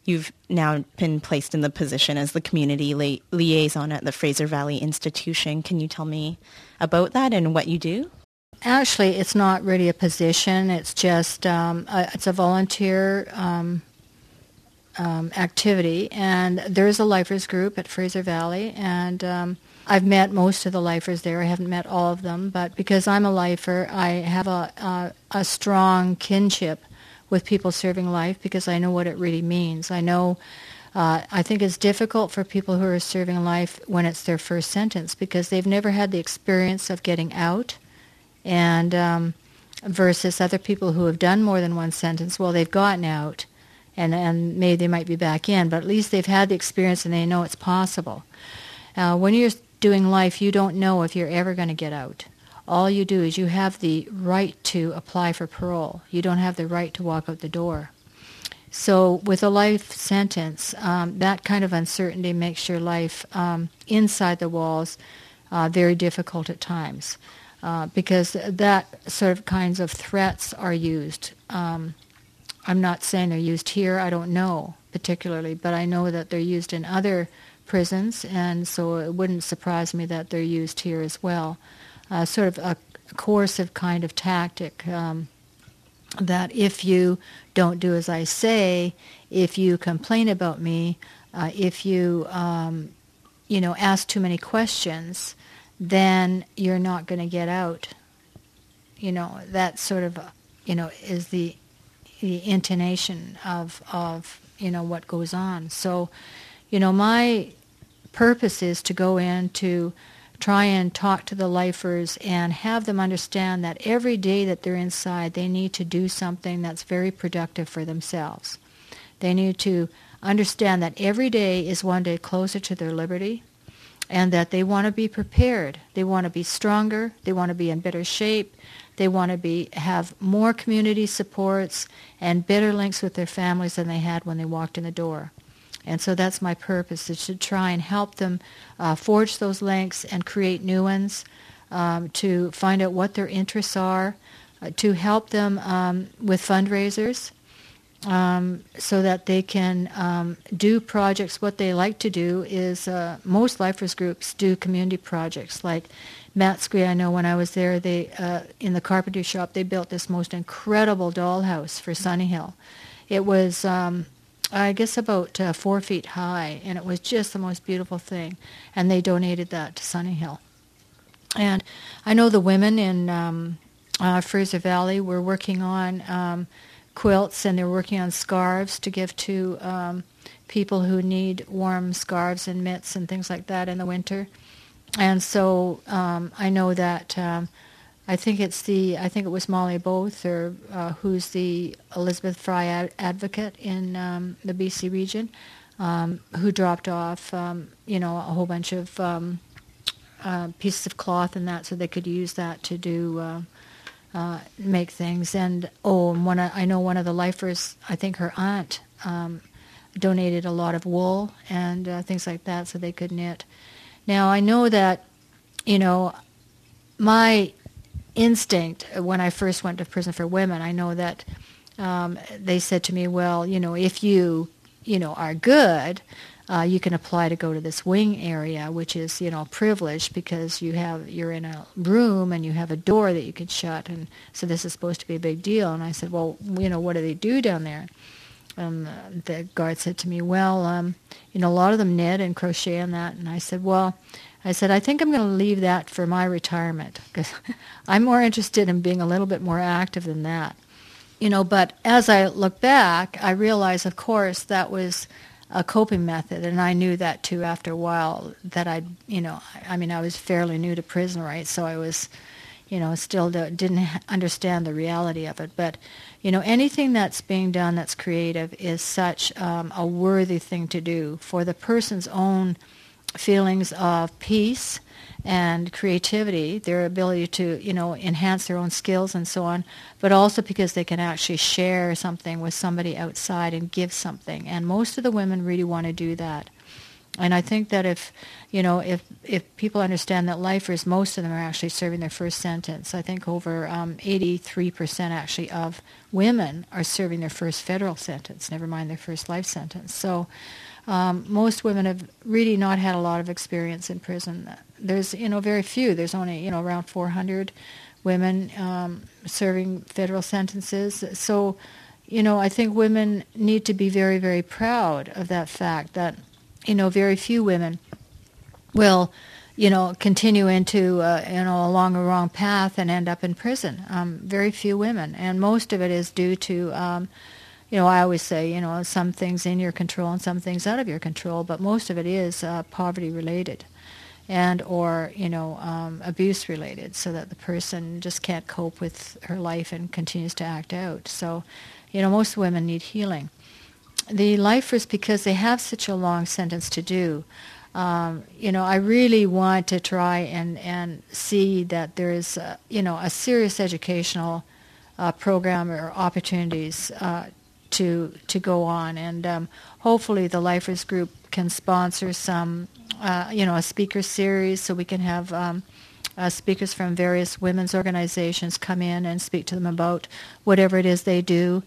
you've now been placed in the position as the community liaison at the Fraser Valley Institution. Can you tell me about that and what you do? Actually, it's not really a position. It's just it's a volunteer activity, and there is a lifers group at Fraser Valley, and I've met most of the lifers there. I haven't met all of them, but because I'm a lifer, I have a strong kinship with people serving life because I know what it really means. I know. I think it's difficult for people who are serving life when it's their first sentence because they've never had the experience of getting out. And versus other people who have done more than one sentence, well, they've gotten out, and maybe they might be back in, but at least they've had the experience and they know it's possible. When you're doing life, you don't know if you're ever going to get out. All you do is you have the right to apply for parole. You don't have the right to walk out the door. So with a life sentence, that kind of uncertainty makes your life inside the walls very difficult at times. Because that sort of kinds of threats are used. I'm not saying they're used here. I don't know particularly, but I know that they're used in other prisons, and so it wouldn't surprise me that they're used here as well. Sort of a coercive kind of tactic that if you don't do as I say, if you complain about me, if you ask too many questions, then you're not going to get out. That sort of, is the intonation of what goes on. So, my purpose is to go in to try and talk to the lifers and have them understand that every day that they're inside, they need to do something that's very productive for themselves. They need to understand that every day is one day closer to their liberty, and that they want to be prepared. They want to be stronger. They want to be in better shape. They want to have more community supports and better links with their families than they had when they walked in the door. And so that's my purpose, is to try and help them forge those links and create new ones, to find out what their interests are, to help them with fundraisers, so that they can do projects. What they like to do is most lifers groups do community projects. Like Matsqui, I know when I was there, they in the carpentry shop, they built this most incredible dollhouse for Sunny Hill. It was, I guess, about 4 feet high, and it was just the most beautiful thing. And they donated that to Sunny Hill. And I know the women in Fraser Valley were working on quilts, and they're working on scarves to give to people who need warm scarves and mitts and things like that in the winter. And so I know that I think it was Molly Bother, who's the Elizabeth Fry advocate in the BC region, who dropped off a whole bunch of pieces of cloth and that, so they could use that to do make things. And I know one of the lifers, I think her aunt donated a lot of wool and things like that so they could knit. Now I know that, my instinct when I first went to prison for women, I know that they said to me, well, if you, are good, you can apply to go to this wing area, which is, privileged because you're in a room and you have a door that you can shut, and so this is supposed to be a big deal. And I said, well, what do they do down there? And the guard said to me, well, a lot of them knit and crochet and that. And I said, I think I'm going to leave that for my retirement because I'm more interested in being a little bit more active than that. But as I look back, I realized, of course, that was a coping method, and I knew that too after a while that I was fairly new to prison, right? So I was, still didn't understand the reality of it. But, anything that's being done that's creative is such a worthy thing to do for the person's own feelings of peace and creativity, their ability to, enhance their own skills and so on, but also because they can actually share something with somebody outside and give something. And most of the women really want to do that. And I think that if people understand that lifers, most of them are actually serving their first sentence. I think over 83% actually of women are serving their first federal sentence, never mind their first life sentence. So most women have really not had a lot of experience in prison. There's, very few. There's only, around 400 women serving federal sentences. So, I think women need to be very, very proud of that fact that, very few women will, continue into, along a wrong path and end up in prison. Very few women. And most of it is due to, I always say, some things in your control and some things out of your control, but most of it is poverty related and or, abuse related, so that the person just can't cope with her life and continues to act out. So, most women need healing. The lifers, because they have such a long sentence to do, I really want to try and see that there is, a serious educational program or opportunities to go on. And hopefully the Lifers Group can sponsor some, a speaker series, so we can have speakers from various women's organizations come in and speak to them about whatever it is they do.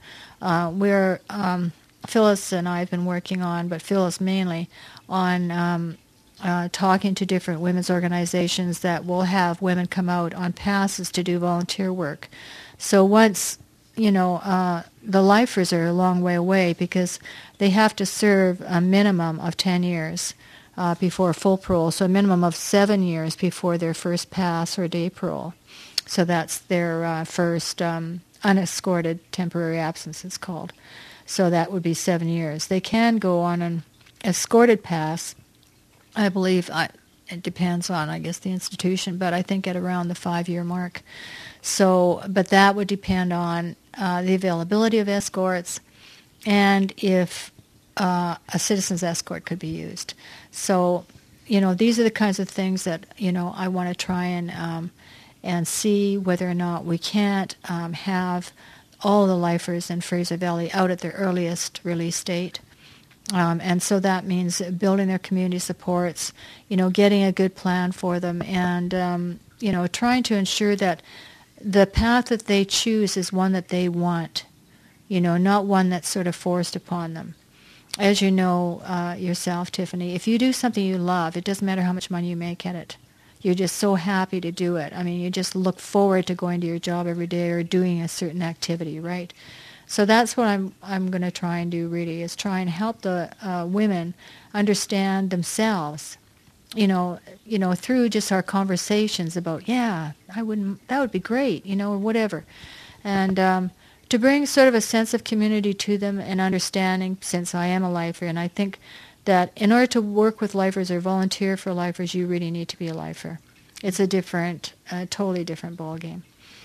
Phyllis and I have been working on, but Phyllis mainly, on talking to different women's organizations that will have women come out on passes to do volunteer work. So once, the lifers are a long way away, because they have to serve a minimum of 10 years before full parole, so a minimum of 7 years before their first pass or day parole. So that's their first unescorted temporary absence, it's called. So that would be 7 years. They can go on an escorted pass, I believe. It depends on, I guess, the institution, but I think at around the 5-year mark. So, but that would depend on the availability of escorts and if a citizen's escort could be used. So, these are the kinds of things that, I want to try and see whether or not we can't have all the lifers in Fraser Valley out at their earliest release date. And so that means building their community supports, getting a good plan for them, and, trying to ensure that the path that they choose is one that they want, not one that's sort of forced upon them. As you know yourself, Tiffany, if you do something you love, it doesn't matter how much money you make at it. You're just so happy to do it. I mean, you just look forward to going to your job every day or doing a certain activity, right? So that's what I'm going to try and do, really, is try and help the women understand themselves, through just our conversations about, that would be great, or whatever. And to bring sort of a sense of community to them and understanding, since I am a lifer, and I think that in order to work with lifers or volunteer for lifers, you really need to be a lifer. It's a totally different ballgame.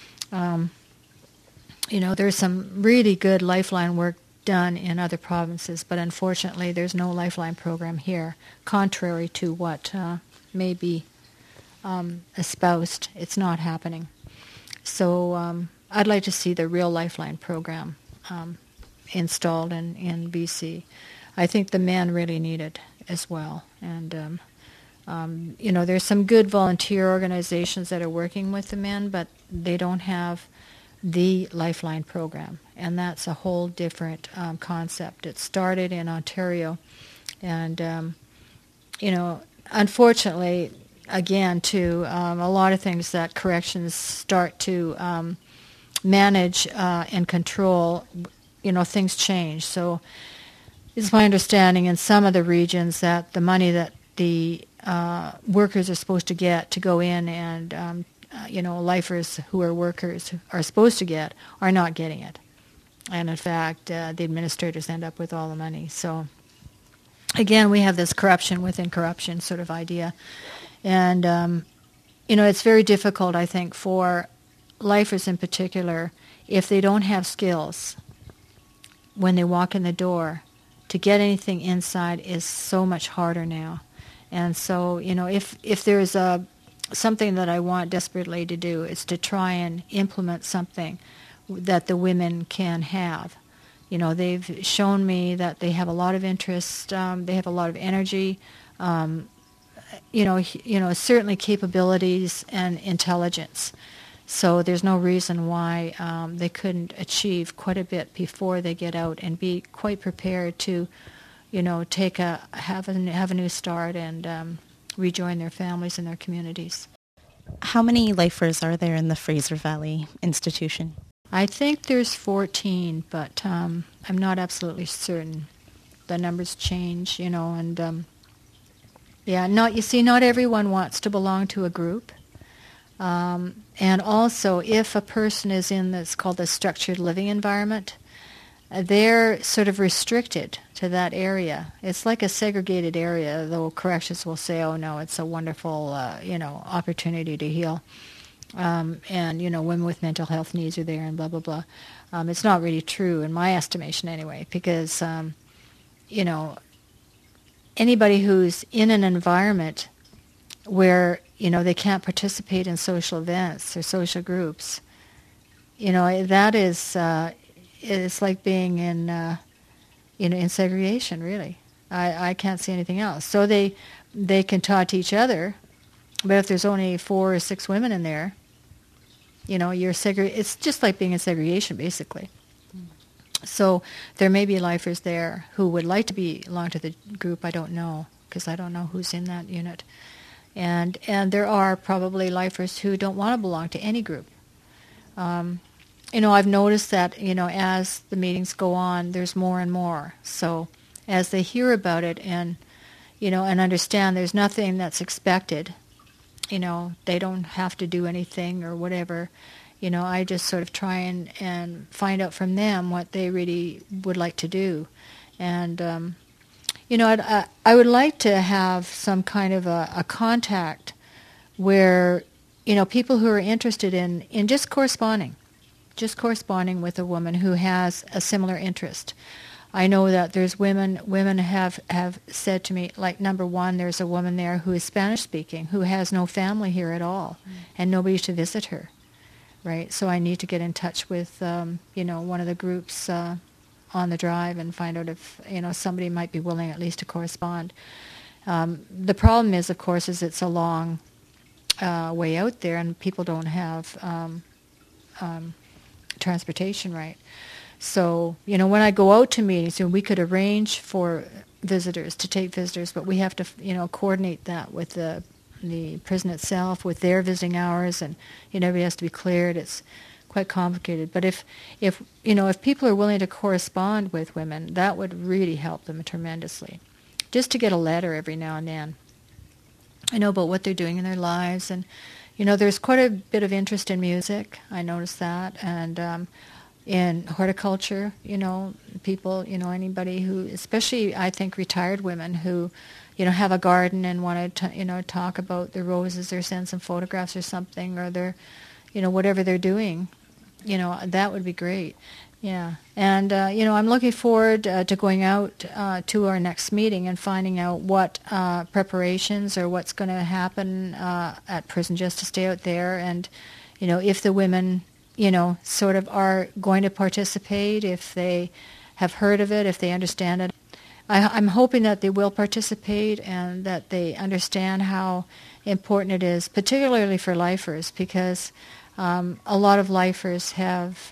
There's some really good Lifeline work done in other provinces, but unfortunately there's no Lifeline program here, contrary to what may be espoused. It's not happening. So I'd like to see the real Lifeline program installed in BC. I think the men really need it as well. And, there's some good volunteer organizations that are working with the men, but they don't have the Lifeline program. And that's a whole different concept. It started in Ontario. And, unfortunately, again, too, a lot of things that corrections start to manage and control, things change. So it's my understanding in some of the regions that the money that the workers are supposed to get to go in and, lifers who are workers are supposed to get are not getting it. And in fact, the administrators end up with all the money. So again, we have this corruption within corruption sort of idea. And, it's very difficult, I think, for lifers in particular, if they don't have skills when they walk in the door, to get anything inside is so much harder now. And so, if there's something that I want desperately to do, is to try and implement something that the women can have. They've shown me that they have a lot of interest, they have a lot of energy, certainly capabilities and intelligence. So there's no reason why they couldn't achieve quite a bit before they get out and be quite prepared to, have a new start and rejoin their families and their communities. How many lifers are there in the Fraser Valley Institution? I think there's 14, but I'm not absolutely certain. The numbers change, and not everyone wants to belong to a group. And also, if a person is in that's called the structured living environment, they're sort of restricted to that area. It's like a segregated area, though corrections will say, oh no, it's a wonderful, opportunity to heal. And, women with mental health needs are there and blah, blah, blah. It's not really true in my estimation anyway, because, anybody who's in an environment where, they can't participate in social events or social groups, that is, it's like being in, in segregation, really. I can't see anything else. So they can talk to each other, but if there's only 4 or 6 women in there, it's just like being in segregation, basically. So there may be lifers there who would like to belong to the group. I don't know, because I don't know who's in that unit. And there are probably lifers who don't want to belong to any group. I've noticed that, as the meetings go on, there's more and more. So as they hear about it and understand there's nothing that's expected, they don't have to do anything or whatever, I just sort of try and find out from them what they really would like to do. And, I would like to have some kind of a contact where, people who are interested in just corresponding with a woman who has a similar interest. I know that there's women have said to me, like, number one, there's a woman there who is Spanish speaking, who has no family here at all, and nobody to visit her, right? So I need to get in touch with, one of the groups on the drive and find out if, somebody might be willing at least to correspond. The problem is, of course, is it's a long way out there, and people don't have transportation, right? So, when I go out to meetings, we could arrange for visitors, to take visitors, but we have to, coordinate that with the prison itself, with their visiting hours, and, everybody has to be cleared. It's quite complicated. But if people are willing to correspond with women, that would really help them tremendously. Just to get a letter every now and then, about what they're doing in their lives. And, there's quite a bit of interest in music. I noticed that. And in horticulture, people, anybody who, especially I think retired women who, have a garden and want to, talk about their roses or send some photographs or something, or their, whatever they're doing, that would be great. Yeah. And, I'm looking forward to going out to our next meeting and finding out what preparations or what's going to happen at prison just to stay out there. And, if the women, sort of are going to participate, if they have heard of it, if they understand it. I'm hoping that they will participate and that they understand how important it is, particularly for lifers, because a lot of lifers have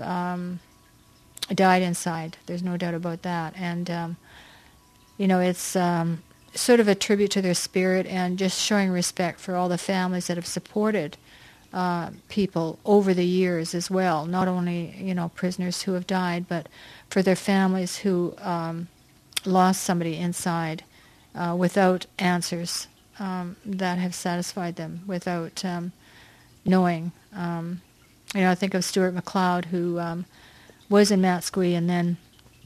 died inside. There's no doubt about that. And, it's sort of a tribute to their spirit and just showing respect for all the families that have supported people over the years as well. Not only, prisoners who have died, but for their families who lost somebody inside without answers that have satisfied them, without knowing. I think of Stuart McLeod, who was in Matsqui and then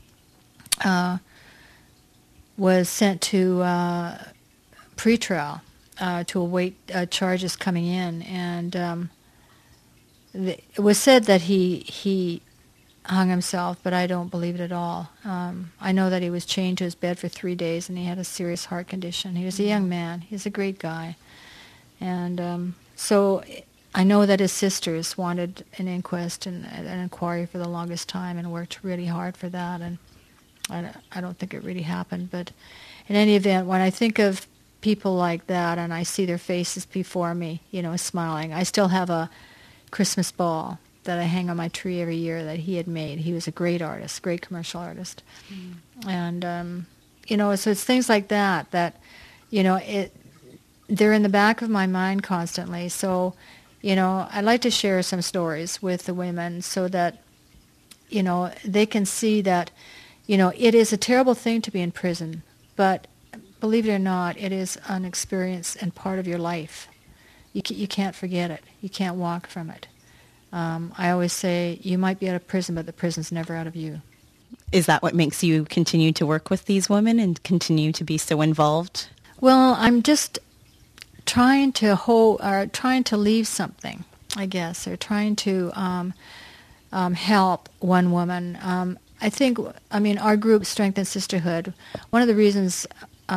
was sent to pretrial to await charges coming in, and it was said that he hung himself, but I don't believe it at all. I know that he was chained to his bed for 3 days, and he had a serious heart condition. He was a young man. He's a great guy, and so I know that his sisters wanted an inquest and an inquiry for the longest time and worked really hard for that, and I don't think it really happened. But in any event, when I think of people like that, and I see their faces before me, smiling. I still have a Christmas ball that I hang on my tree every year that he had made. He was a great artist, great commercial artist. And, so it's things like that, they're in the back of my mind constantly. So, I'd like to share some stories with the women so that, they can see that, it is a terrible thing to be in prison, but believe it or not, it is an experience and part of your life. You can't forget it. You can't walk from it. I always say you might be out of prison, but the prison's never out of you. Is that what makes you continue to work with these women and continue to be so involved? Well, I'm just trying to leave something, I guess, or trying to help one woman. I think, our group, Strength and Sisterhood, one of the reasons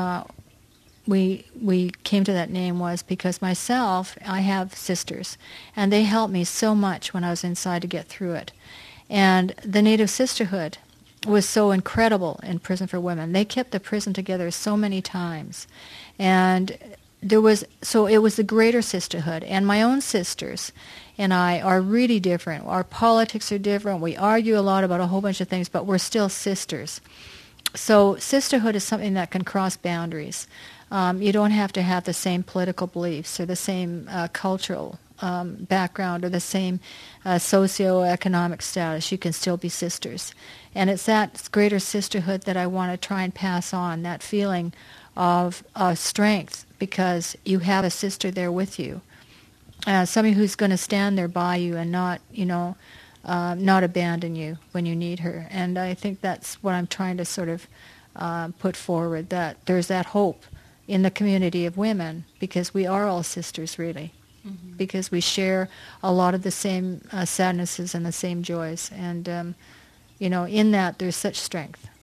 we came to that name was because myself, I have sisters, and they helped me so much when I was inside to get through it. And the Native Sisterhood was so incredible in Prison for Women. They kept the prison together so many times. And it was the greater sisterhood. And my own sisters and I are really different. Our politics are different. We argue a lot about a whole bunch of things, but we're still sisters. So sisterhood is something that can cross boundaries. You don't have to have the same political beliefs or the same cultural background or the same socioeconomic status. You can still be sisters. And it's that greater sisterhood that I want to try and pass on, that feeling of strength, because you have a sister there with you, somebody who's going to stand there by you and not abandon you when you need her. And I think that's what I'm trying to sort of put forward, that there's that hope in the community of women, because we are all sisters, really, because we share a lot of the same sadnesses and the same joys. And, in that, there's such strength.